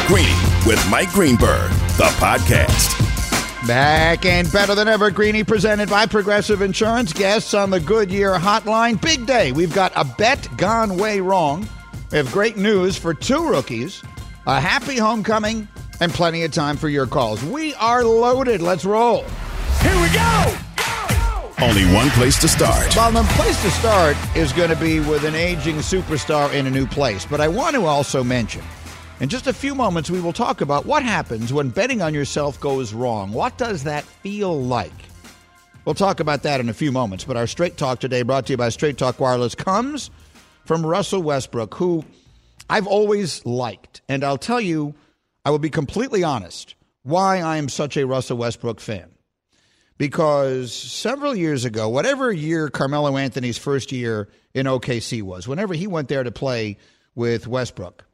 Greeny with Mike Greenberg, the podcast. Back and better than ever, Greeny, presented by Progressive Insurance. Guests on the Goodyear Hotline. Big day. We've got a bet gone way wrong. We have great news for two rookies, a happy homecoming, and plenty of time for your calls. We are loaded. Let's roll. Here we go! Only one place to start. Well, the place to start is going to be with an aging superstar in a new place. But I want to also mention, in just a few moments, we will talk about what happens when betting on yourself goes wrong. What does that feel like? We'll talk about that in a few moments. But our Straight Talk today, brought to you by Straight Talk Wireless, comes from Russell Westbrook, who I've always liked. And I'll tell you, I will be completely honest, why I am such a Russell Westbrook fan. Because several years ago, whatever year Carmelo Anthony's first year in OKC was, whenever he went there to play with Westbrook,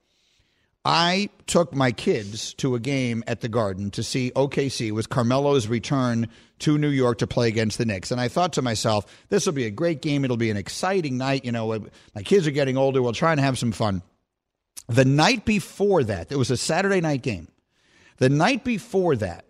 I took my kids to a game at the Garden to see OKC. It was Carmelo's return to New York to play against the Knicks. And I thought to myself, this will be a great game. It'll be an exciting night. You know, my kids are getting older. We'll try and have some fun. The night before that, it was a Saturday night game. The night before that,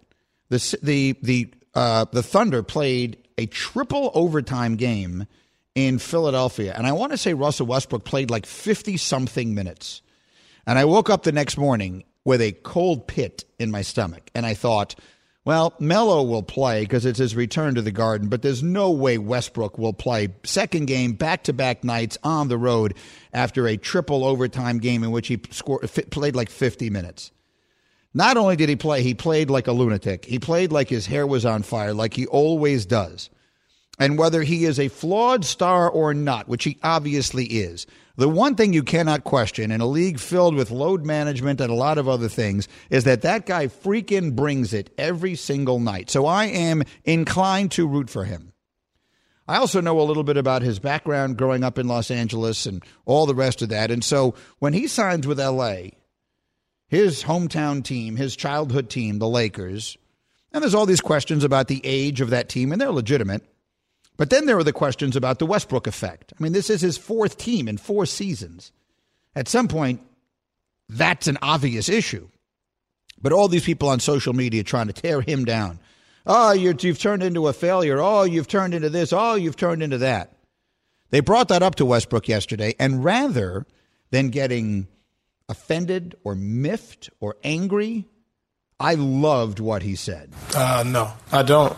the Thunder played a triple overtime game in Philadelphia. And I want to say Russell Westbrook played like 50-something minutes. And I woke up the next morning with a cold pit in my stomach. And I thought, well, Melo will play because it's his return to the Garden, but there's no way Westbrook will play. Second game, back-to-back nights on the road after a triple overtime game in which he played like 50 minutes. Not only did he play, he played like a lunatic. He played like his hair was on fire, like he always does. And whether he is a flawed star or not, which he obviously is, the one thing you cannot question in a league filled with load management and a lot of other things is that guy freaking brings it every single night. So I am inclined to root for him. I also know a little bit about his background growing up in Los Angeles and all the rest of that. And so when he signs with L.A., his hometown team, his childhood team, the Lakers, and there's all these questions about the age of that team, and they're legitimate. But then there are the questions about the Westbrook effect. I mean, this is his fourth team in 4 seasons. At some point, that's an obvious issue. But all these people on social media trying to tear him down. Oh, you've turned into a failure. Oh, you've turned into this. Oh, you've turned into that. They brought that up to Westbrook yesterday, and rather than getting offended or miffed or angry, I loved what he said. No, I don't.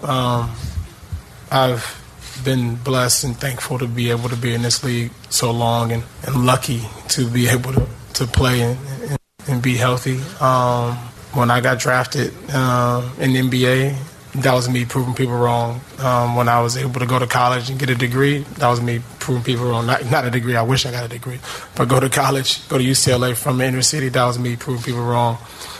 I've been blessed and thankful to be able to be in this league so long and lucky to be able to play and be healthy. When I got drafted in the NBA, that was me proving people wrong. When I was able to go to college and get a degree, that was me proving people wrong. Not a degree, I wish I got a degree. But go to college, go to UCLA from the inner city, that was me proving people wrong.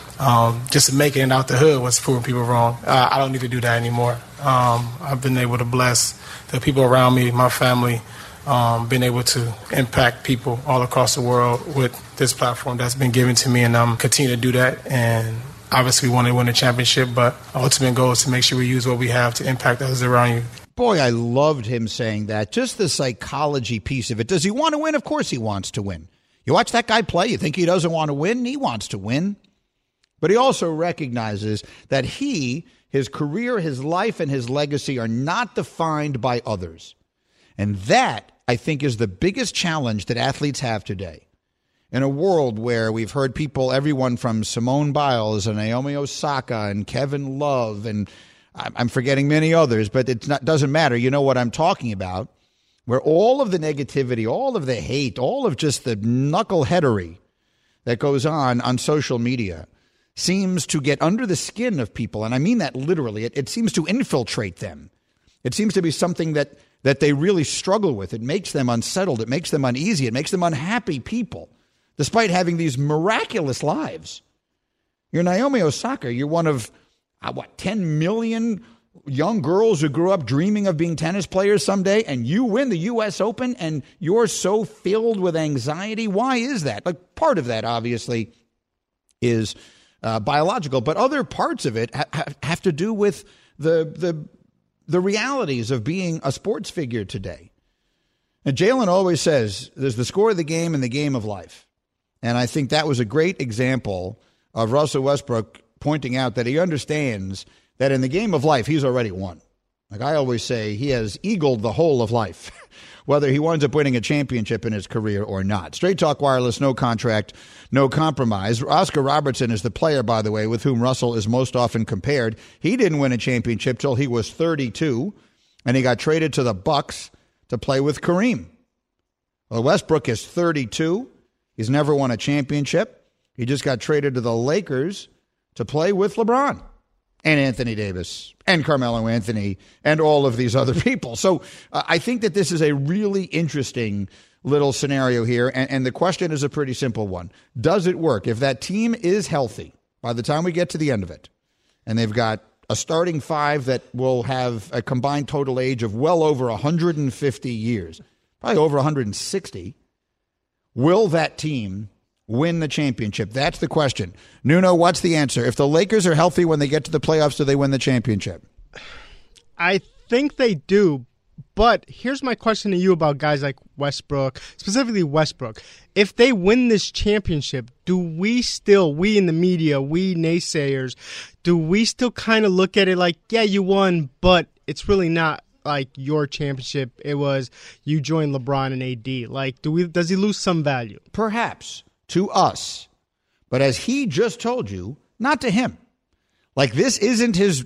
Just making it out the hood was proving people wrong. I don't need to do that anymore. I've been able to bless the people around me, my family, been able to impact people all across the world with this platform that's been given to me, and I'm continue to do that. And obviously we want to win a championship, but our ultimate goal is to make sure we use what we have to impact others around you. Boy, I loved him saying that. Just the psychology piece of it. Does he want to win? Of course he wants to win. You watch that guy play, you think he doesn't want to win? He wants to win. But he also recognizes that his career, his life, and his legacy are not defined by others. And that, I think, is the biggest challenge that athletes have today. In a world where we've heard people, everyone from Simone Biles and Naomi Osaka and Kevin Love, and I'm forgetting many others, but it doesn't matter. You know what I'm talking about. Where all of the negativity, all of the hate, all of just the knuckleheadery that goes on social media seems to get under the skin of people. And I mean that literally. It seems to infiltrate them. It seems to be something that they really struggle with. It makes them unsettled. It makes them uneasy. It makes them unhappy people, despite having these miraculous lives. You're Naomi Osaka. You're one of, 10 million young girls who grew up dreaming of being tennis players someday, and you win the U.S. Open, and you're so filled with anxiety. Why is that? Like, part of that, obviously, is biological, but other parts of it have to do with the realities of being a sports figure today. And Jalen always says there's the score of the game and the game of life. And I think that was a great example of Russell Westbrook pointing out that he understands that in the game of life, he's already won. Like I always say, he has eagled the whole of life, whether he winds up winning a championship in his career or not. Straight Talk Wireless, no contract, no compromise. Oscar Robertson is the player, by the way, with whom Russell is most often compared. He didn't win a championship till he was 32, and he got traded to the Bucks to play with Kareem. Well, Westbrook is 32. He's never won a championship. He just got traded to the Lakers to play with LeBron and Anthony Davis and Carmelo Anthony and all of these other people. So I think that this is a really interesting little scenario here. And the question is a pretty simple one. Does it work? If that team is healthy by the time we get to the end of it, and they've got a starting five that will have a combined total age of well over 150 years, probably over 160, will that team win the championship? That's the question. Nuno, what's the answer? If the Lakers are healthy when they get to the playoffs, do they win the championship? I think they do, but here's my question to you about guys like Westbrook, specifically Westbrook. If they win this championship, do we in the media, we naysayers, do we still kind of look at it like, yeah, you won, but it's really not like your championship? It was you joined LeBron and AD. Like, does he lose some value? Perhaps. To us. But as he just told you, not to him. Like this isn't his,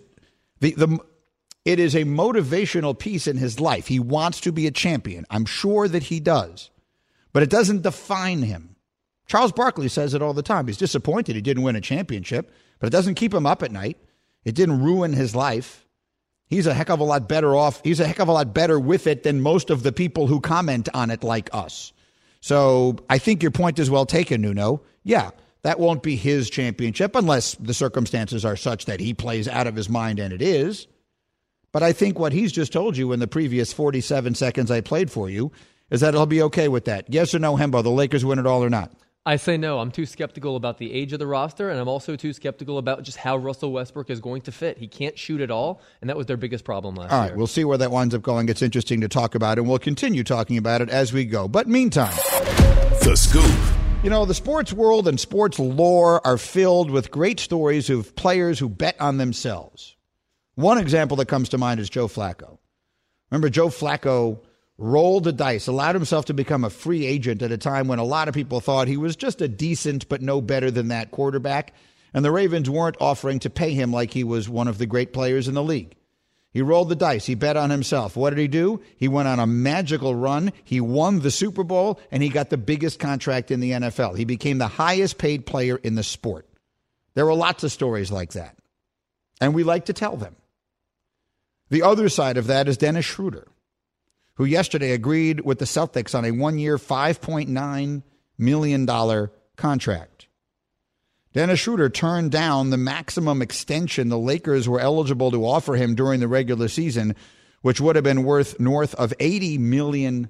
it is a motivational piece in his life. He wants to be a champion. I'm sure that he does. But it doesn't define him. Charles Barkley says it all the time. He's disappointed he didn't win a championship, but it doesn't keep him up at night. It didn't ruin his life. He's a heck of a lot better off. He's a heck of a lot better with it than most of the people who comment on it like us. So I think your point is well taken, Nuno. Yeah, that won't be his championship unless the circumstances are such that he plays out of his mind, and it is. But I think what he's just told you in the previous 47 seconds I played for you is that he'll be okay with that. Yes or no, Hembo, the Lakers win it all or not? I say no. I'm too skeptical about the age of the roster, and I'm also too skeptical about just how Russell Westbrook is going to fit. He can't shoot at all, and that was their biggest problem last year. All right, we'll see where that winds up going. It's interesting to talk about, and we'll continue talking about it as we go. But meantime, The Scoop. You know, the sports world and sports lore are filled with great stories of players who bet on themselves. One example that comes to mind is Joe Flacco. Remember, Joe Flacco rolled the dice, allowed himself to become a free agent at a time when a lot of people thought he was just a decent but no better than that quarterback, and the Ravens weren't offering to pay him like he was one of the great players in the league. He rolled the dice. He bet on himself. What did he do? He went on a magical run. He won the Super Bowl, and he got the biggest contract in the NFL. He became the highest paid player in the sport. There were lots of stories like that, and we like to tell them. The other side of that is Dennis Schroeder, who yesterday agreed with the Celtics on a one-year, $5.9 million contract. Dennis Schroeder turned down the maximum extension the Lakers were eligible to offer him during the regular season, which would have been worth north of $80 million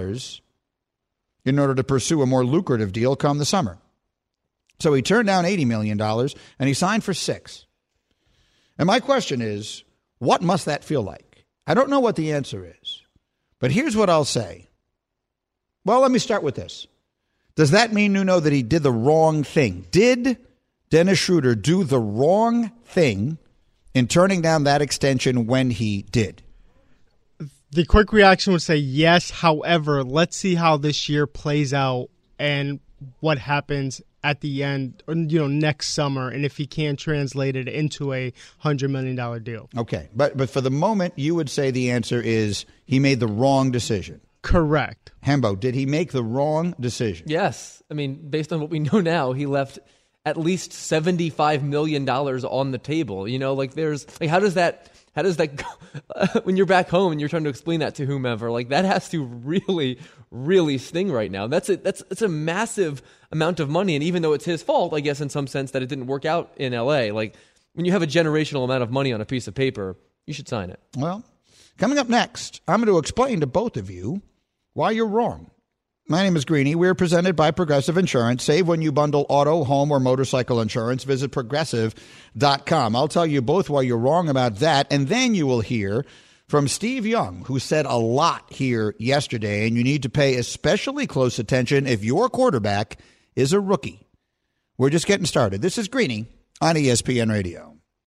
in order to pursue a more lucrative deal come the summer. So he turned down $80 million, and he signed for $6 million. And my question is, what must that feel like? I don't know what the answer is. But here's what I'll say. Well, let me start with this. Does that mean, Nuno, that he did the wrong thing? Did Dennis Schroeder do the wrong thing in turning down that extension when he did? The quick reaction would say yes. However, let's see how this year plays out and what happens at the end, next summer, and if he can translate it into a $100 million deal. Okay, but for the moment, you would say the answer is he made the wrong decision. Correct. Hembo, did he make the wrong decision? Yes. I mean, based on what we know now, he left at least $75 million on the table. How does that when you're back home and you're trying to explain that to whomever, that has to really, really sting right now. It's a massive amount of money. And even though it's his fault, I guess in some sense that it didn't work out in LA, when you have a generational amount of money on a piece of paper, you should sign it. Well, coming up next, I'm going to explain to both of you why you're wrong. My name is Greeny. We're presented by Progressive Insurance. Save when you bundle auto, home, or motorcycle insurance. Visit Progressive.com. I'll tell you both why you're wrong about that, and then you will hear from Steve Young, who said a lot here yesterday, and you need to pay especially close attention if your quarterback is a rookie. We're just getting started. This is Greeny on ESPN Radio.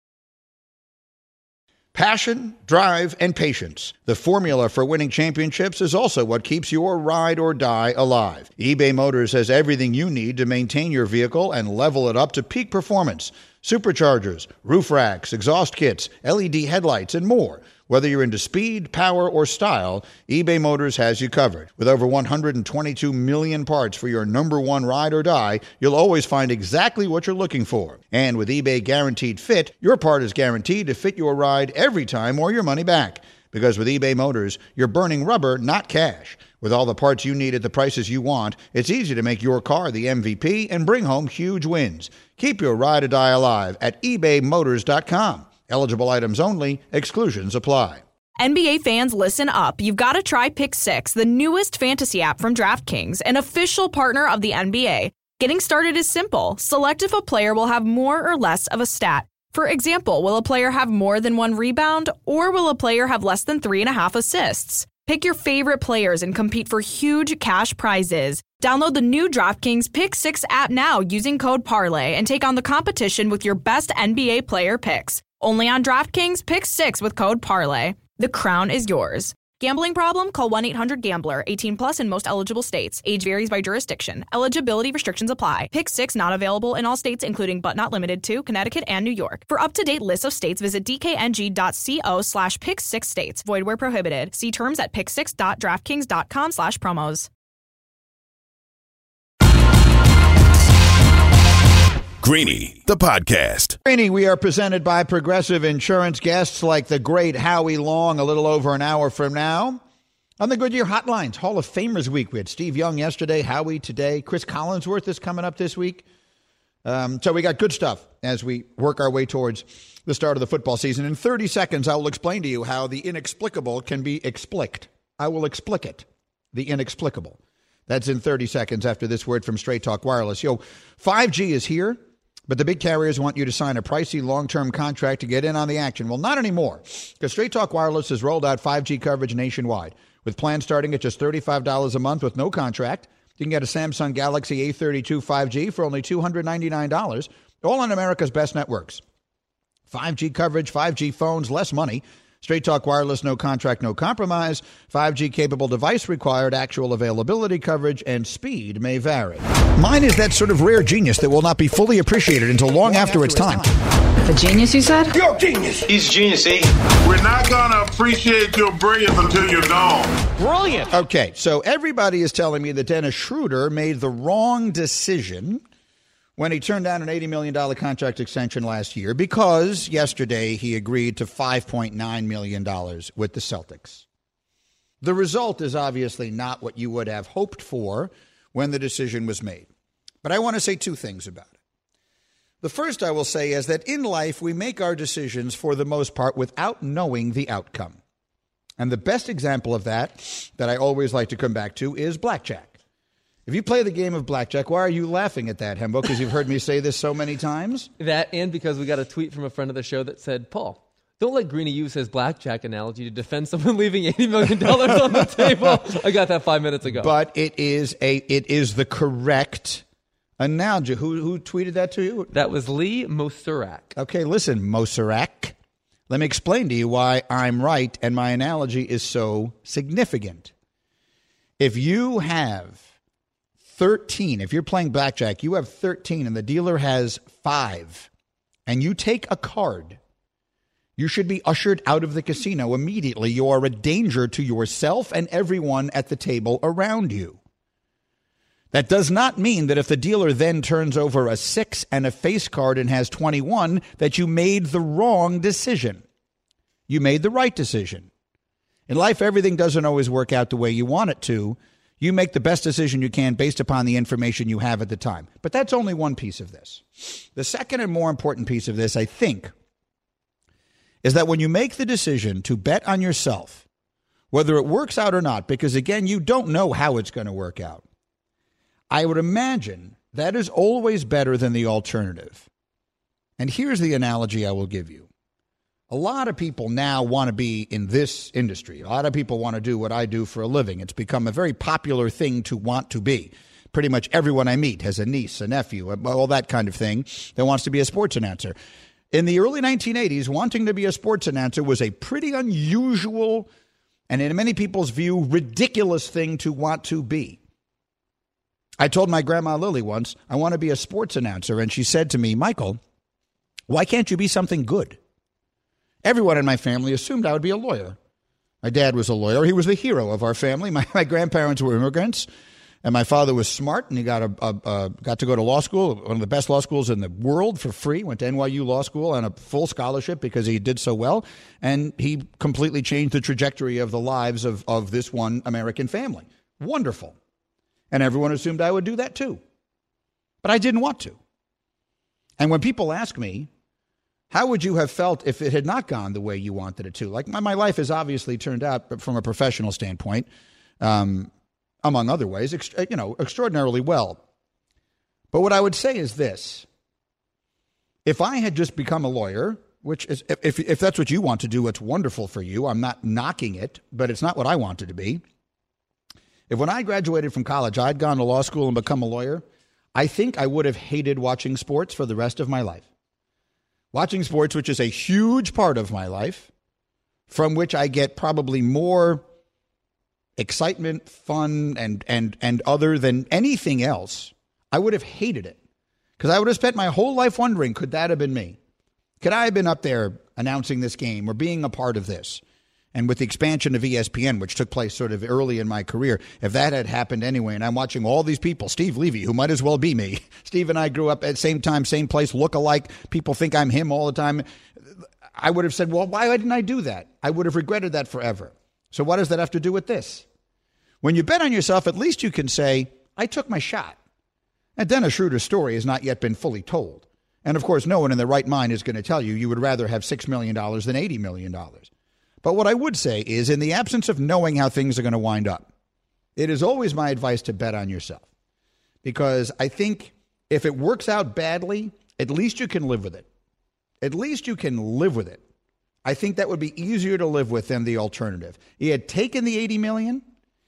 Passion, drive, and patience. The formula for winning championships is also what keeps your ride or die alive. eBay Motors has everything you need to maintain your vehicle and level it up to peak performance. Superchargers, roof racks, exhaust kits, LED headlights, and more. Whether you're into speed, power, or style, eBay Motors has you covered. With over 122 million parts for your number one ride or die, you'll always find exactly what you're looking for. And with eBay Guaranteed Fit, your part is guaranteed to fit your ride every time or your money back. Because with eBay Motors, you're burning rubber, not cash. With all the parts you need at the prices you want, it's easy to make your car the MVP and bring home huge wins. Keep your ride or die alive at ebaymotors.com. Eligible items only. Exclusions apply. NBA fans, listen up. You've got to try Pick 6, the newest fantasy app from DraftKings, an official partner of the NBA. Getting started is simple. Select if a player will have more or less of a stat. For example, will a player have more than 1 rebound, or will a player have less than 3.5 assists? Pick your favorite players and compete for huge cash prizes. Download the new DraftKings Pick 6 app now using code PARLAY and take on the competition with your best NBA player picks. Only on DraftKings Pick 6 with code PARLAY. The crown is yours. Gambling problem? Call 1-800-GAMBLER. 18 plus in most eligible states. Age varies by jurisdiction. Eligibility restrictions apply. Pick 6 not available in all states, including but not limited to Connecticut and New York. For up-to-date lists of states, visit dkng.co/pick6states. Void where prohibited. See terms at pick6.draftkings.com/promos. Greeny, the podcast. Greeny, we are presented by Progressive Insurance. Guests like the great Howie Long a little over an hour from now. On the Goodyear Hotlines, Hall of Famers week. We had Steve Young yesterday, Howie today. Chris Collinsworth is coming up this week. So we got good stuff as we work our way towards the start of the football season. In 30 seconds, I will explain to you how the inexplicable can be explicit. I will explicit the inexplicable. That's in 30 seconds after this word from Straight Talk Wireless. 5G is here. But the big carriers want you to sign a pricey long-term contract to get in on the action. Well, not anymore, because Straight Talk Wireless has rolled out 5G coverage nationwide, with plans starting at just $35 a month with no contract. You can get a Samsung Galaxy A32 5G for only $299, all on America's best networks. 5G coverage, 5G phones, less money. Straight Talk Wireless, no contract, no compromise. 5G capable device required, actual availability coverage, and speed may vary. Mine is that sort of rare genius that will not be fully appreciated until long after its time. A genius, you said? You're a genius. He's a genius, eh? We're not going to appreciate your brilliance until you're gone. Brilliant. Okay, so everybody is telling me that Dennis Schroeder made the wrong decision when he turned down an $80 million contract extension last year because yesterday he agreed to $5.9 million with the Celtics. The result is obviously not what you would have hoped for when the decision was made. But I want to say two things about it. The first I will say is that in life we make our decisions for the most part without knowing the outcome. And the best example of that I always like to come back to is blackjack. If you play the game of blackjack, why are you laughing at that, Hembo? Because you've heard me say this so many times? That and because we got a tweet from a friend of the show that said, Paul, don't let Greeny use his blackjack analogy to defend someone leaving $80 million on the table. I got that 5 minutes ago. But it is the correct analogy. Who tweeted that to you? That was Lee Mosurak. Okay, listen, Mosurak. Let me explain to you why I'm right and my analogy is so significant. If you have 13, if you're playing blackjack, you have 13 and the dealer has 5, and you take a card, you should be ushered out of the casino immediately. You are a danger to yourself and everyone at the table around you. That does not mean that if the dealer then turns over a 6 and a face card and has 21, that you made the wrong decision. You made the right decision. In life, everything doesn't always work out the way you want it to. You make the best decision you can based upon the information you have at the time. But that's only one piece of this. The second and more important piece of this, I think, is that when you make the decision to bet on yourself, whether it works out or not, because, again, you don't know how it's going to work out, I would imagine that is always better than the alternative. And here's the analogy I will give you. A lot of people now want to be in this industry. A lot of people want to do what I do for a living. It's become a very popular thing to want to be. pretty much everyone I meet has a niece, a nephew, all that kind of thing that wants to be a sports announcer. In the early 1980s, wanting to be a sports announcer was a pretty unusual and, in many people's view, ridiculous thing to want to be. I told my grandma Lily once, I want to be a sports announcer, and she said to me, Michael, why can't you be something good? Everyone in my family assumed I would be a lawyer. My dad was a lawyer. He was the hero of our family. My grandparents were immigrants, and my father was smart, and he got to go to law school, one of the best law schools in the world for free, went to NYU Law School on a full scholarship because he did so well, and he completely changed the trajectory of the lives of this one American family. Wonderful. And everyone assumed I would do that too. But I didn't want to. And when people ask me, how would you have felt if it had not gone the way you wanted it to? Like my life has obviously turned out from a professional standpoint, among other ways, extraordinarily well. But what I would say is this. If I had just become a lawyer, which is, if that's what you want to do, it's wonderful for you. I'm not knocking it, but it's not what I wanted to be. If when I graduated from college, I'd gone to law school and become a lawyer, I think I would have hated watching sports for the rest of my life. Watching sports, which is a huge part of my life, from which I get probably more excitement, fun, and other than anything else, I would have hated it. Because I would have spent my whole life wondering, could that have been me? Could I have been up there announcing this game or being a part of this? And with the expansion of ESPN, which took place sort of early in my career, if that had happened anyway, and I'm watching all these people, Steve Levy, who might as well be me. Steve and I grew up at the same time, same place, look alike. People think I'm him all the time. I would have said, well, why didn't I do that? I would have regretted that forever. So what does that have to do with this? When you bet on yourself, at least you can say, I took my shot. And Dennis Schroeder's story has not yet been fully told. And, of course, no one in their right mind is going to tell you would rather have $6 million than $80 million. But what I would say is, in the absence of knowing how things are going to wind up, it is always my advice to bet on yourself. Because I think if it works out badly, at least you can live with it. At least you can live with it. I think that would be easier to live with than the alternative. He had taken the $80 million,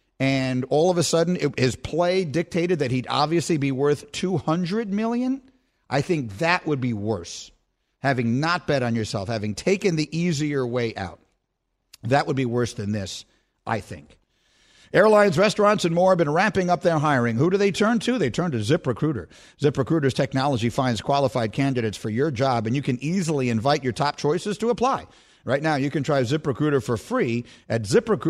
and all of a sudden his play dictated that he'd obviously be worth $200 million. I think that would be worse. Having not bet on yourself, having taken the easier way out. That would be worse than this, I think. Airlines, restaurants, and more have been ramping up their hiring. Who do they turn to? They turn to ZipRecruiter. ZipRecruiter's technology finds qualified candidates for your job, and you can easily invite your top choices to apply. Right now, you can try ZipRecruiter for free at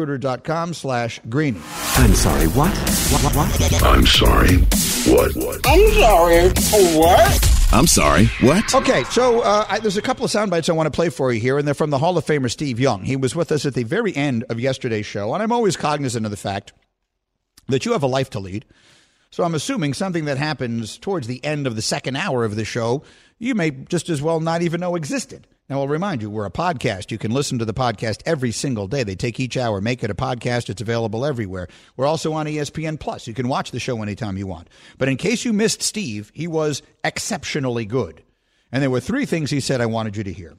ZipRecruiter.com/Greeny. I'm sorry, what? What? I'm sorry, what? I'm sorry, what? I'm sorry, what? Okay, so there's a couple of sound bites I want to play for you here, and they're from the Hall of Famer Steve Young. He was with us at the very end of yesterday's show, and I'm always cognizant of the fact that you have a life to lead. So I'm assuming something that happens towards the end of the second hour of the show, you may just as well not even know existed. Now, I'll remind you, we're a podcast. You can listen to the podcast every single day. They take each hour, make it a podcast. It's available everywhere. We're also on ESPN Plus. You can watch the show anytime you want. But in case you missed Steve, he was exceptionally good. And there were three things he said I wanted you to hear.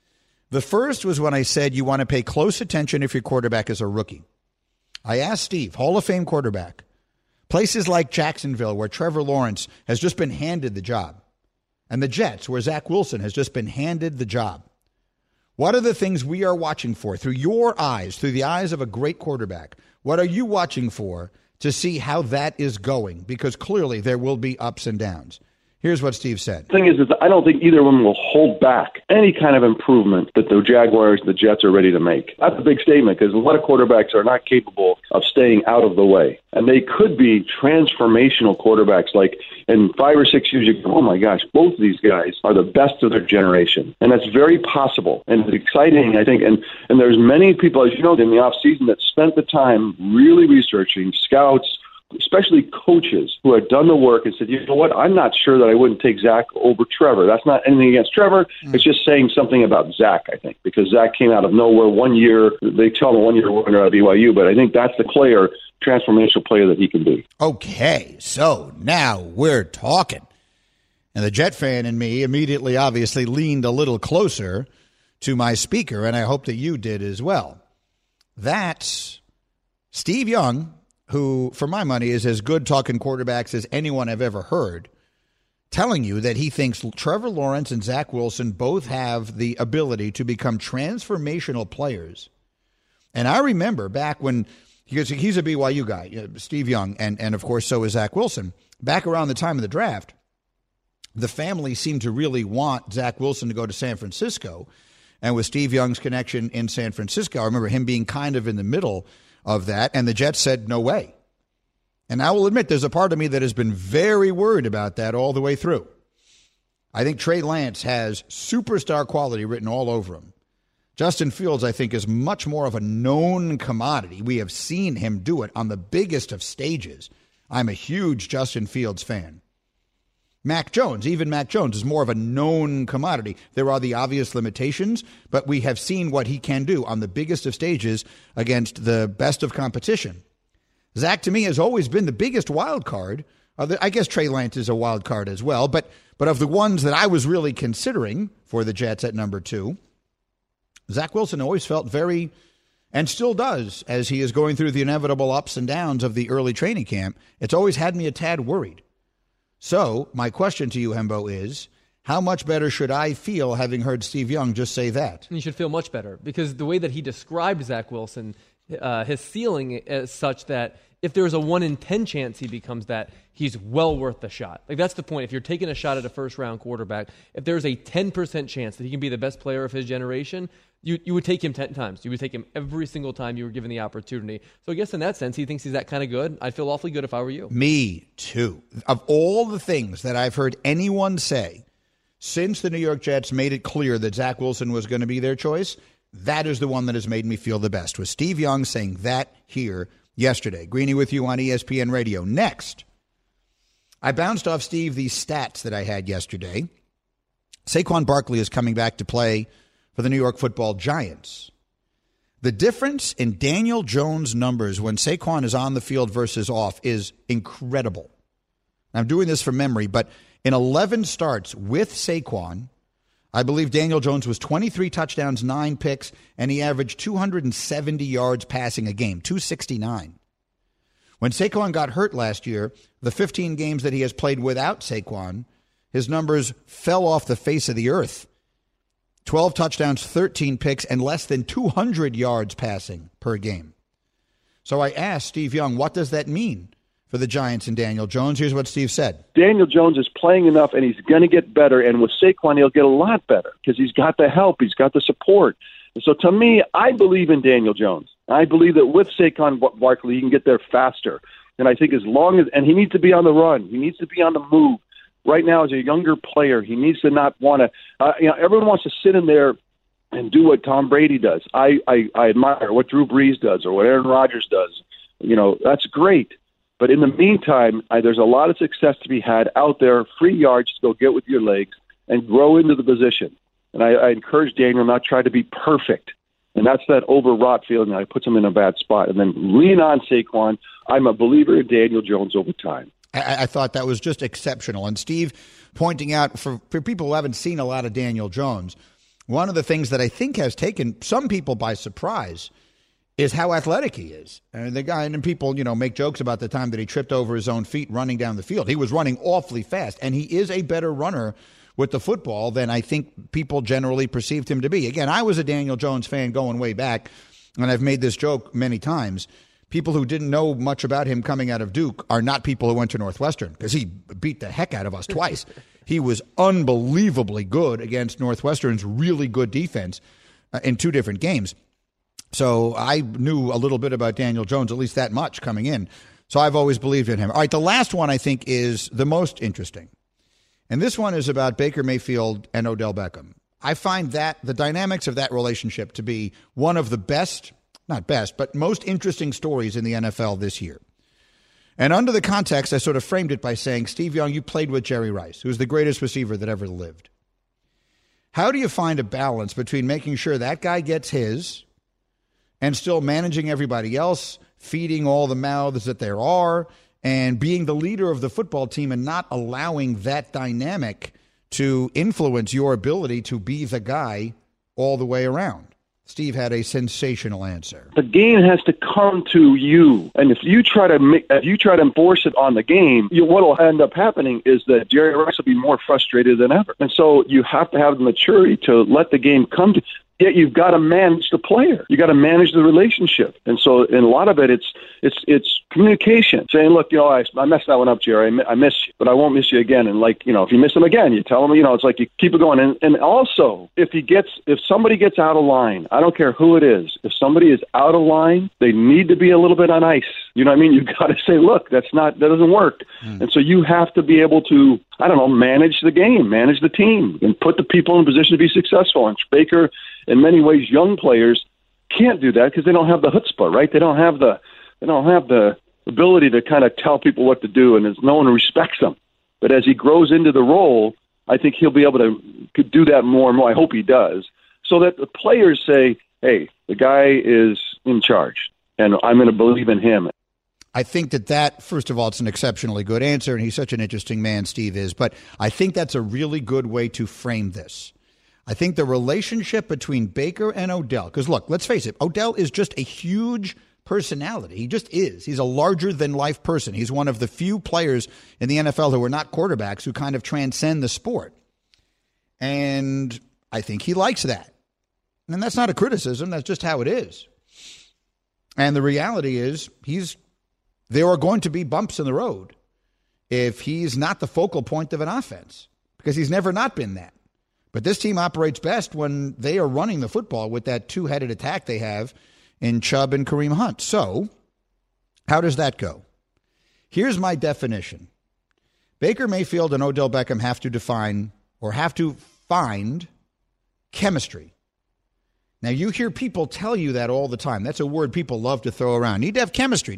The first was when I said you want to pay close attention if your quarterback is a rookie. I asked Steve, Hall of Fame quarterback, places like Jacksonville where Trevor Lawrence has just been handed the job, and the Jets, where Zach Wilson has just been handed the job. What are the things we are watching for through your eyes, through the eyes of a great quarterback? What are you watching for to see how that is going? Because clearly there will be ups and downs. Here's what Steve said. The thing is I don't think either of them will hold back any kind of improvement that the Jaguars and the Jets are ready to make. That's a big statement because a lot of quarterbacks are not capable of staying out of the way. And they could be transformational quarterbacks. Like in 5 or 6 years, you go, oh my gosh, both of these guys are the best of their generation. And that's very possible. And it's exciting, I think. And there's many people, as you know, in the offseason that spent the time really researching, scouts, especially coaches who had done the work and said, you know what, I'm not sure that I wouldn't take Zach over Trevor. That's not anything against Trevor. It's just saying something about Zach, I think, because Zach came out of nowhere 1 year. They tell him 1 year winner out of BYU, but I think that's the player, transformational player that he can be. Okay, so now we're talking. And the Jet fan in me immediately obviously leaned a little closer to my speaker, and I hope that you did as well. That's Steve Young, who, for my money, is as good talking quarterbacks as anyone I've ever heard, telling you that he thinks Trevor Lawrence and Zach Wilson both have the ability to become transformational players. And I remember back when, he's a BYU guy, Steve Young, and of course so is Zach Wilson. Back around the time of the draft, the family seemed to really want Zach Wilson to go to San Francisco. And with Steve Young's connection in San Francisco, I remember him being kind of in the middle of that, and the Jets said, no way. And I will admit, there's a part of me that has been very worried about that all the way through. I think Trey Lance has superstar quality written all over him. Justin Fields, I think, is much more of a known commodity. We have seen him do it on the biggest of stages. I'm a huge Justin Fields fan. Mac Jones, even Mac Jones, is more of a known commodity. There are the obvious limitations, but we have seen what he can do on the biggest of stages against the best of competition. Zach, to me, has always been the biggest wild card. I guess Trey Lance is a wild card as well, but of the ones that I was really considering for the Jets at number 2, Zach Wilson always felt very, and still does, as he is going through the inevitable ups and downs of the early training camp, it's always had me a tad worried. So my question to you, Hembo, is how much better should I feel having heard Steve Young just say that? You should feel much better, because the way that he described Zach Wilson, his ceiling is such that if there's a 1 in 10 chance he becomes that, he's well worth the shot. Like, that's the point. If you're taking a shot at a first-round quarterback, if there's a 10% chance that he can be the best player of his generation, you would take him 10 times. You would take him every single time you were given the opportunity. So I guess in that sense, he thinks he's that kind of good. I'd feel awfully good if I were you. Me too. Of all the things that I've heard anyone say since the New York Jets made it clear that Zach Wilson was going to be their choice, that is the one that has made me feel the best, was Steve Young saying that here yesterday. Greeny with you on ESPN Radio. Next, I bounced off Steve these stats that I had yesterday. Saquon Barkley is coming back to play for the New York Football Giants. The difference in Daniel Jones' numbers when Saquon is on the field versus off is incredible. I'm doing this from memory, but in 11 starts with Saquon, I believe Daniel Jones was 23 touchdowns, 9 picks, and he averaged 270 yards passing a game, 269. When Saquon got hurt last year, the 15 games that he has played without Saquon, his numbers fell off the face of the earth. 12 touchdowns, 13 picks, and less than 200 yards passing per game. So I asked Steve Young, what does that mean for the Giants and Daniel Jones? Here's what Steve said. Daniel Jones is playing enough, and he's going to get better. And with Saquon, he'll get a lot better because he's got the help. He's got the support. And so to me, I believe in Daniel Jones. I believe that with Saquon Barkley, he can get there faster. And I think as long as – and he needs to be on the run. He needs to be on the move. Right now, as a younger player, he needs to not want to everyone wants to sit in there and do what Tom Brady does. I admire what Drew Brees does or what Aaron Rodgers does. That's great. But in the meantime, there's a lot of success to be had out there, free yards to go get with your legs and grow into the position. And I encourage Daniel not try to be perfect. And that's that overwrought feeling that puts him in a bad spot. And then lean on Saquon. I'm a believer in Daniel Jones over time. I thought that was just exceptional. And Steve pointing out, for people who haven't seen a lot of Daniel Jones, one of the things that I think has taken some people by surprise is how athletic he is. And the guy, and people, make jokes about the time that he tripped over his own feet running down the field. He was running awfully fast, and he is a better runner with the football than I think people generally perceived him to be. Again, I was a Daniel Jones fan going way back, and I've made this joke many times. People who didn't know much about him coming out of Duke are not people who went to Northwestern, because he beat the heck out of us twice. He was unbelievably good against Northwestern's really good defense in 2 different games. So I knew a little bit about Daniel Jones, at least that much coming in. So I've always believed in him. All right, the last one I think is the most interesting. And this one is about Baker Mayfield and Odell Beckham. I find that the dynamics of that relationship to be one of the best, not best, but most interesting stories in the NFL this year. And under the context, I sort of framed it by saying, Steve Young, you played with Jerry Rice, who's the greatest receiver that ever lived. How do you find a balance between making sure that guy gets his and still managing everybody else, feeding all the mouths that there are, and being the leader of the football team and not allowing that dynamic to influence your ability to be the guy all the way around? Steve had a sensational answer. The game has to come to you, and if you try to enforce it on the game, what will end up happening is that Jerry Rice will be more frustrated than ever. And so you have to have the maturity to let the game come to. Yet you've got to manage the player. You got to manage the relationship, and so in a lot of it, it's communication. Saying, look, I messed that one up, Jerry. I miss you, but I won't miss you again. And if you miss him again, you tell him. It's like you keep it going. And also, if somebody gets out of line, I don't care who it is. If somebody is out of line, they need to be a little bit on ice. You know what I mean? You've got to say, look, that doesn't work. And so you have to be able to, manage the game, manage the team, and put the people in a position to be successful. And Baker, in many ways, young players can't do that because they don't have the chutzpah, right? They don't have the ability to kind of tell people what to do, and no one respects them. But as he grows into the role, I think he'll be able to do that more and more. I hope he does, so that the players say, hey, the guy is in charge, and I'm going to believe in him. I think that, first of all, it's an exceptionally good answer, and he's such an interesting man, Steve is. But I think that's a really good way to frame this. I think the relationship between Baker and Odell, because look, let's face it, Odell is just a huge personality. He just is. He's a larger-than-life person. He's one of the few players in the NFL who are not quarterbacks who kind of transcend the sport. And I think he likes that. And that's not a criticism. That's just how it is. And the reality is there are going to be bumps in the road if he's not the focal point of an offense, because he's never not been that. But this team operates best when they are running the football with that two-headed attack they have in Chubb and Kareem Hunt. So how does that go? Here's my definition. Baker Mayfield and Odell Beckham have to find chemistry. Now, you hear people tell you that all the time. That's a word people love to throw around. Need to have chemistry.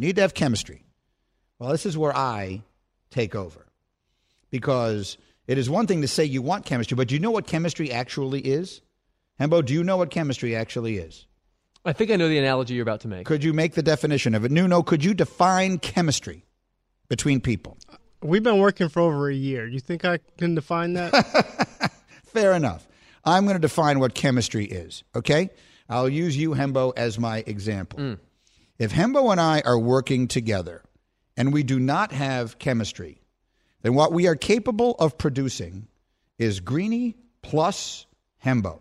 Well, this is where I take over. Because it is one thing to say you want chemistry, but do you know what chemistry actually is? Hembo, do you know what chemistry actually is? I think I know the analogy you're about to make. Could you make the definition of it? Nuno, could you define chemistry between people? We've been working for over a year. You think I can define that? Fair enough. I'm going to define what chemistry is, okay? I'll use you, Hembo, as my example. If Hembo and I are working together and we do not have chemistry, then what we are capable of producing is Greeny plus Hembo.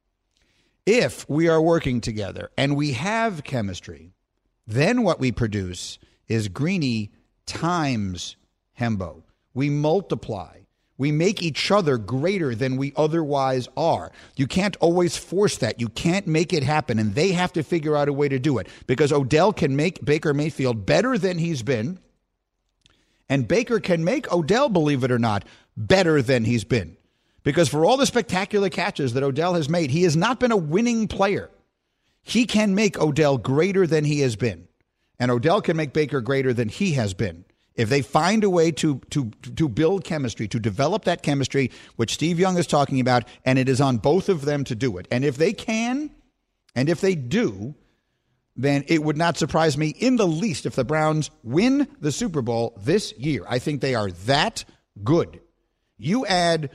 If we are working together and we have chemistry, then what we produce is Greeny times Hembo. We multiply. We make each other greater than we otherwise are. You can't always force that. You can't make it happen, and they have to figure out a way to do it, because Odell can make Baker Mayfield better than he's been, and Baker can make Odell, believe it or not, better than he's been. Because for all the spectacular catches that Odell has made, he has not been a winning player. He can make Odell greater than he has been, and Odell can make Baker greater than he has been. If they find a way to build chemistry, to develop that chemistry, which Steve Young is talking about, and it is on both of them to do it. And if they can, and if they do, then it would not surprise me in the least if the Browns win the Super Bowl this year. I think they are that good. You add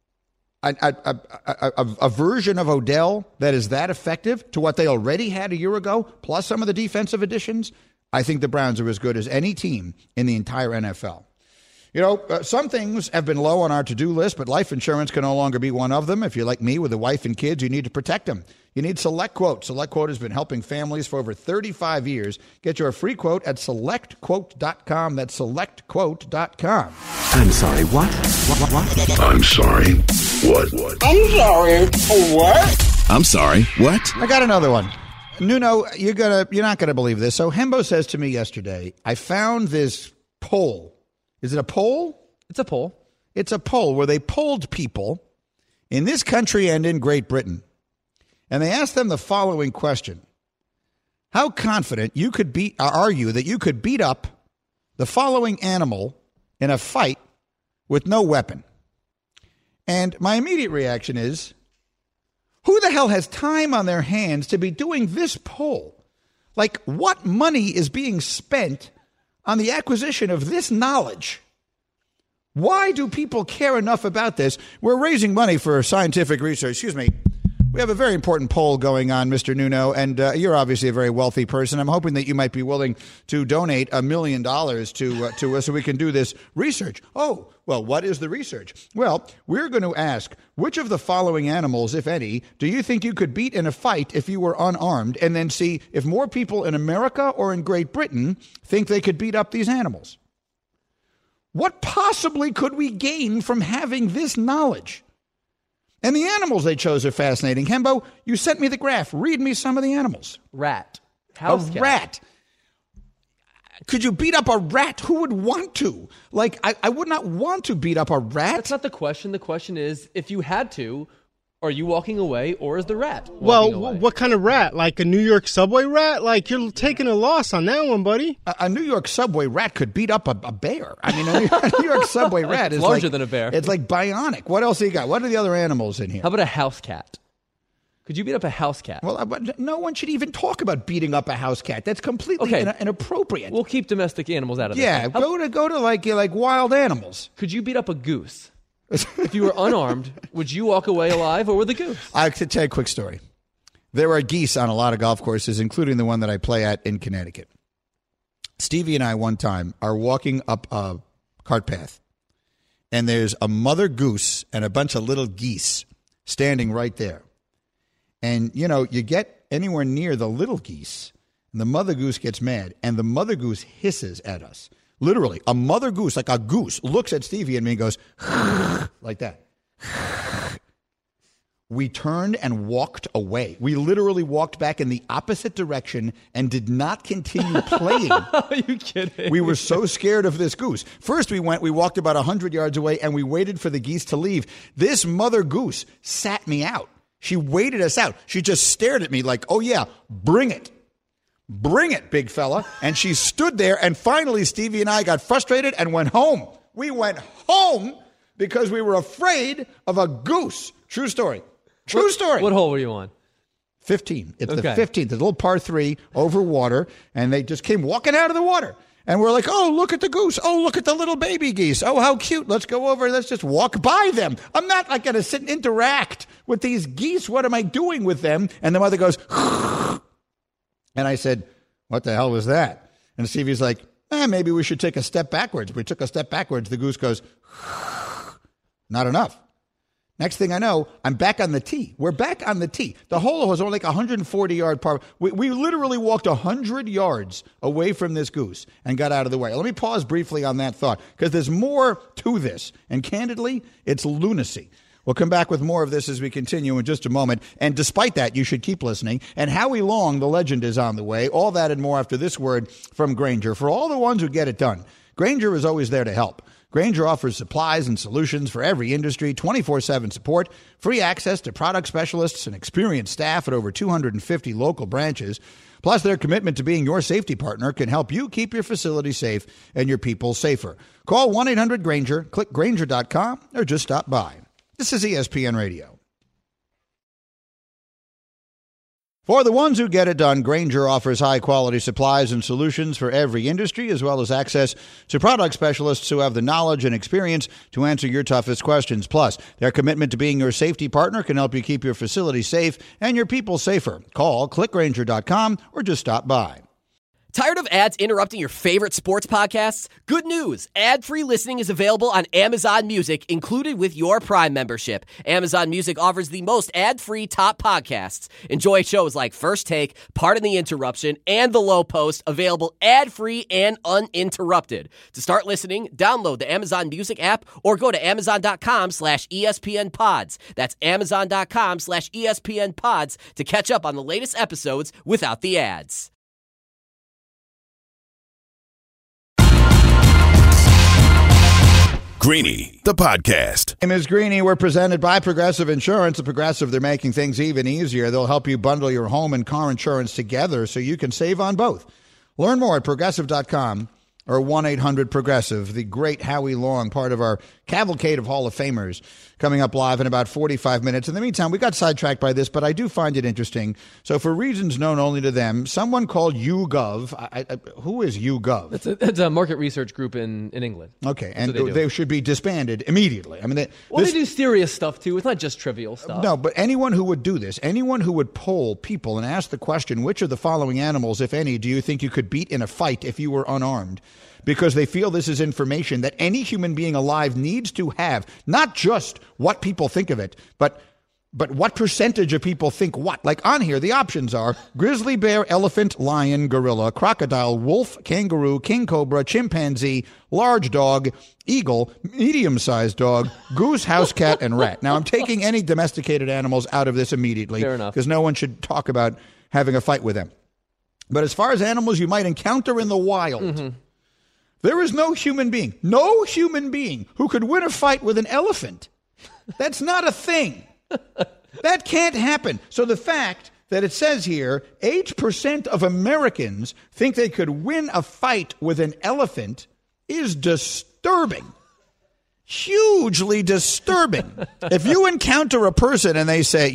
a version of Odell that is that effective to what they already had a year ago, plus some of the defensive additions, I think the Browns are as good as any team in the entire NFL. You know, some things have been low on our to-do list, but life insurance can no longer be one of them. If you're like me with a wife and kids, you need to protect them. You need SelectQuote. SelectQuote has been helping families for over 35 years. Get your free quote at SelectQuote.com. That's SelectQuote.com. I'm sorry, what? What? I'm sorry, what? I'm sorry, what? I'm sorry, what? I got another one. Nuno, you're not gonna believe this. So Hembo says to me yesterday, I found this poll. Is it a poll? It's a poll. It's a poll where they polled people in this country and in Great Britain, and they asked them the following question: how confident are you that you could beat up the following animal in a fight with no weapon? And my immediate reaction is, who the hell has time on their hands to be doing this poll? Like, what money is being spent on the acquisition of this knowledge? Why do people care enough about this? We're raising money for scientific research. Excuse me. We have a very important poll going on, Mr. Nuno, and you're obviously a very wealthy person. I'm hoping that you might be willing to donate $1 million to us so we can do this research. Oh, well, what is the research? Well, we're going to ask, which of the following animals, if any, do you think you could beat in a fight if you were unarmed, and then see if more people in America or in Great Britain think they could beat up these animals? What possibly could we gain from having this knowledge? And the animals they chose are fascinating. Hembo, you sent me the graph. Read me some of the animals. Rat. House cat. Rat. Could you beat up a rat? Who would want to? Like, I would not want to beat up a rat. That's not the question. The question is, if you had to, are you walking away or is the rat walking away? What kind of rat? Like a New York subway rat? Like, you're taking a loss on that one, buddy. A New York subway rat could beat up a bear. I mean, a New York subway rat is larger than a bear. It's like bionic. What else do you got? What are the other animals in here? How about a house cat? Could you beat up a house cat? Well, no one should even talk about beating up a house cat. That's completely inappropriate. We'll keep domestic animals out of this. Yeah, go to like wild animals. Could you beat up a goose? If you were unarmed, would you walk away alive or with a goose? I could tell you a quick story. There are geese on a lot of golf courses, including the one that I play at in Connecticut. Stevie and I one time are walking up a cart path, and there's a mother goose and a bunch of little geese standing right there. And, you know, you get anywhere near the little geese, and the mother goose gets mad, and the mother goose hisses at us. Literally, a mother goose, like a goose, looks at Stevie and me and goes, like that. We turned and walked away. We literally walked back in the opposite direction and did not continue playing. Are you kidding? We were so scared of this goose. First we walked about 100 yards away, and we waited for the geese to leave. This mother goose sat me out. She waited us out. She just stared at me like, oh yeah, bring it. Bring it, big fella. And she stood there, and finally Stevie and I got frustrated and went home. We went home because we were afraid of a goose. True story. True story. What hole were you on? 15. It's the 15th, the little par 3 over water, and they just came walking out of the water. And we're like, oh, look at the goose. Oh, look at the little baby geese. Oh, how cute. Let's go over. Let's just walk by them. I'm not like going to sit and interact with these geese. What am I doing with them? And the mother goes, and I said, what the hell was that? And Stevie's like, maybe we should take a step backwards. We took a step backwards. The goose goes, not enough. Next thing I know, I'm back on the tee. We're back on the tee. The hole was only like 140-yard par. We literally walked 100 yards away from this goose and got out of the way. Let me pause briefly on that thought, because there's more to this. And candidly, it's lunacy. We'll come back with more of this as we continue in just a moment. And despite that, you should keep listening. And Howie Long, the legend, is on the way. All that and more after this word from Grainger. For all the ones who get it done, Grainger is always there to help. Grainger offers supplies and solutions for every industry, 24/7 support, free access to product specialists and experienced staff at over 250 local branches. Plus, their commitment to being your safety partner can help you keep your facility safe and your people safer. Call 1-800-GRAINGER, click Grainger.com, or just stop by. This is ESPN Radio. For the ones who get it done, Grainger offers high-quality supplies and solutions for every industry, as well as access to product specialists who have the knowledge and experience to answer your toughest questions. Plus, their commitment to being your safety partner can help you keep your facility safe and your people safer. Call, click Grainger.com, or just stop by. Tired of ads interrupting your favorite sports podcasts? Good news! Ad-free listening is available on Amazon Music, included with your Prime membership. Amazon Music offers the most ad-free top podcasts. Enjoy shows like First Take, Pardon the Interruption, and The Low Post, available ad-free and uninterrupted. To start listening, download the Amazon Music app or go to amazon.com/ESPNpods. That's amazon.com/ESPNpods to catch up on the latest episodes without the ads. Greeny, the podcast. My name is Greeny. We're presented by Progressive Insurance. At Progressive, they're making things even easier. They'll help you bundle your home and car insurance together so you can save on both. Learn more at Progressive.com or 1-800-PROGRESSIVE, the great Howie Long, part of our cavalcade of Hall of Famers, coming up live in about 45 minutes. In the meantime, we got sidetracked by this, but I do find it interesting. So for reasons known only to them, someone called YouGov, who is YouGov? It's a market research group in England. Okay, and they should be disbanded immediately. I mean, they do serious stuff, too. It's not just trivial stuff. No, but anyone who would do this, anyone who would poll people and ask the question, which of the following animals, if any, do you think you could beat in a fight if you were unarmed? Because they feel this is information that any human being alive needs to have, not just what people think of it, but what percentage of people think what. Like on here, the options are grizzly bear, elephant, lion, gorilla, crocodile, wolf, kangaroo, king cobra, chimpanzee, large dog, eagle, medium-sized dog, goose, house cat, and rat. Now, I'm taking any domesticated animals out of this immediately. Fair enough. Because no one should talk about having a fight with them. But as far as animals you might encounter in the wild, there is no human being who could win a fight with an elephant. That's not a thing. That can't happen. So the fact that it says here 8% of Americans think they could win a fight with an elephant is disturbing. Hugely disturbing. If you encounter a person and they say,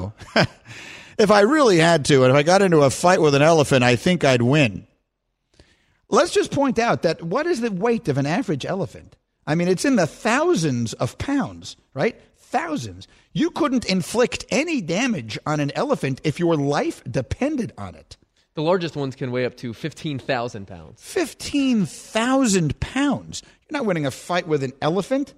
if I really had to, and if I got into a fight with an elephant, I think I'd win. Let's just point out that what is the weight of an average elephant? I mean, it's in the thousands of pounds, right? Thousands. You couldn't inflict any damage on an elephant if your life depended on it. The largest ones can weigh up to 15,000 pounds. 15,000 pounds. You're not winning a fight with an elephant.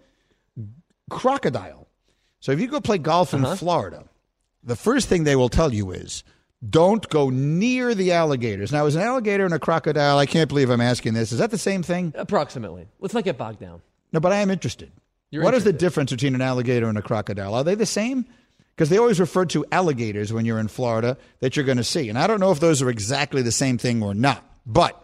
Crocodile. So if you go play golf in Florida, the first thing they will tell you is, don't go near the alligators. Now, is an alligator and a crocodile, I can't believe I'm asking this, is that the same thing? Approximately. Let's not get bogged down. No, but I am interested. What is the difference between an alligator and a crocodile? Are they the same? Because they always refer to alligators when you're in Florida that you're going to see. And I don't know if those are exactly the same thing or not. But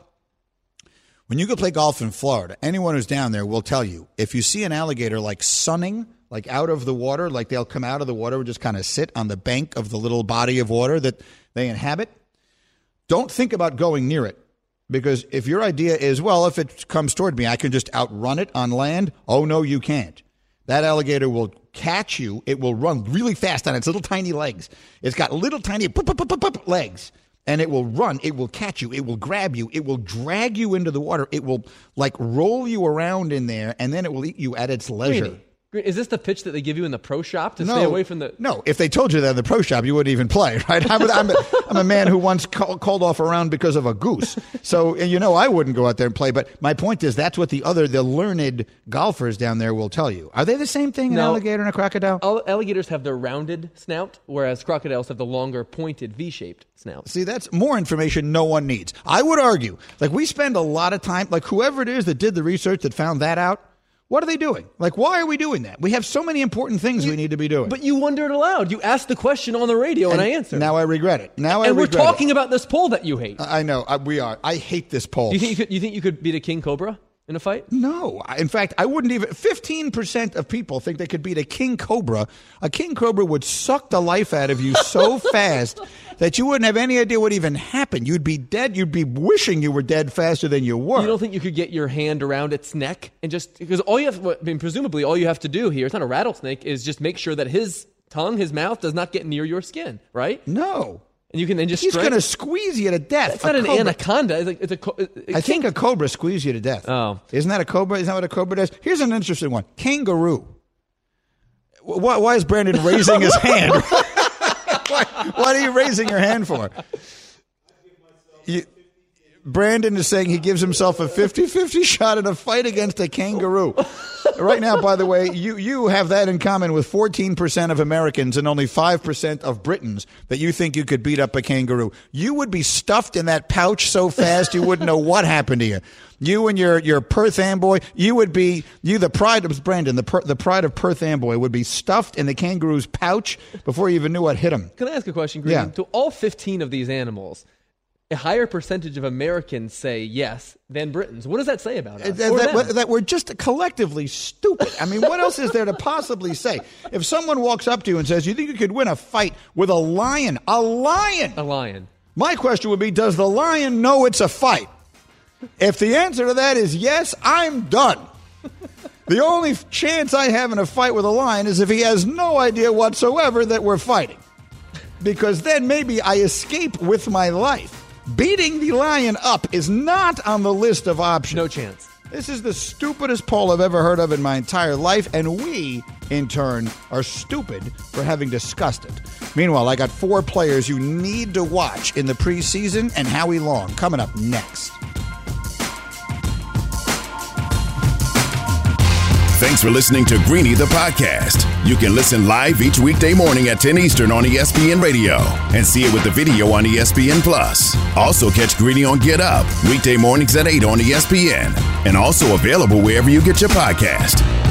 when you go play golf in Florida, anyone who's down there will tell you, if you see an alligator like sunning, like out of the water, like they'll come out of the water and just kind of sit on the bank of the little body of water that they inhabit, don't think about going near it. Because if your idea is, well, if it comes toward me, I can just outrun it on land. Oh, no, you can't. That alligator will catch you. It will run really fast on its little tiny legs. It's got little tiny legs. And it will run. It will catch you. It will grab you. It will drag you into the water. It will, roll you around in there, and then it will eat you at its leisure. Really? Is this the pitch that they give you in the pro shop to stay away from the... No, if they told you that in the pro shop, you wouldn't even play, right? I'm a man who once called off a round because of a goose. So, I wouldn't go out there and play. But my point is that's what the learned golfers down there will tell you. Are they the same thing, an alligator and a crocodile? Alligators have the rounded snout, whereas crocodiles have the longer, pointed, V-shaped snout. See, that's more information no one needs. I would argue, we spend a lot of time, whoever it is that did the research that found that out, what are they doing? Why are we doing that? We have so many important things we need to be doing. But you wondered aloud. You asked the question on the radio, and I answered. Now I regret it. We're talking about this poll that you hate. I know. We are. I hate this poll. Do you think you could beat a king cobra in a fight? No. In fact, I wouldn't even. 15% of people think they could beat a king cobra. A king cobra would suck the life out of you so fast that you wouldn't have any idea what even happened. You'd be dead. You'd be wishing you were dead faster than you were. You don't think you could get your hand around its neck and just, because presumably all you have to do here, it's not a rattlesnake, is just make sure that his tongue, his mouth does not get near your skin, right? No. And you can then just He's going to squeeze you to death. It's not an anaconda. I think a cobra squeezes you to death. Oh. Isn't that a cobra? Isn't that what a cobra does? Here's an interesting one. Kangaroo. Why is Brandon raising his hand? What are you raising your hand for? Brandon is saying he gives himself a 50-50 shot in a fight against a kangaroo. Right now, by the way, you have that in common with 14% of Americans and only 5% of Britons that you think you could beat up a kangaroo. You would be stuffed in that pouch so fast you wouldn't know what happened to you. You and your Perth Amboy, the pride of Brandon, the pride of Perth Amboy would be stuffed in the kangaroo's pouch before you even knew what hit him. Can I ask a question, Green? Yeah. To all 15 of these animals, a higher percentage of Americans say yes than Britons. What does that say about us? That we're just collectively stupid. I mean, what else is there to possibly say? If someone walks up to you and says, you think you could win a fight with a lion? A lion! A lion. My question would be, does the lion know it's a fight? If the answer to that is yes, I'm done. The only chance I have in a fight with a lion is if he has no idea whatsoever that we're fighting. Because then maybe I escape with my life. Beating the lion up is not on the list of options. No chance. This is the stupidest poll I've ever heard of in my entire life, and we, in turn, are stupid for having discussed it. Meanwhile, I got 4 players you need to watch in the preseason, and Howie Long coming up next. Thanks for listening to Greeny the podcast. You can listen live each weekday morning at 10 Eastern on ESPN Radio and see it with the video on ESPN Plus. Also catch Greeny on Get Up weekday mornings at 8 on ESPN and also available wherever you get your podcast.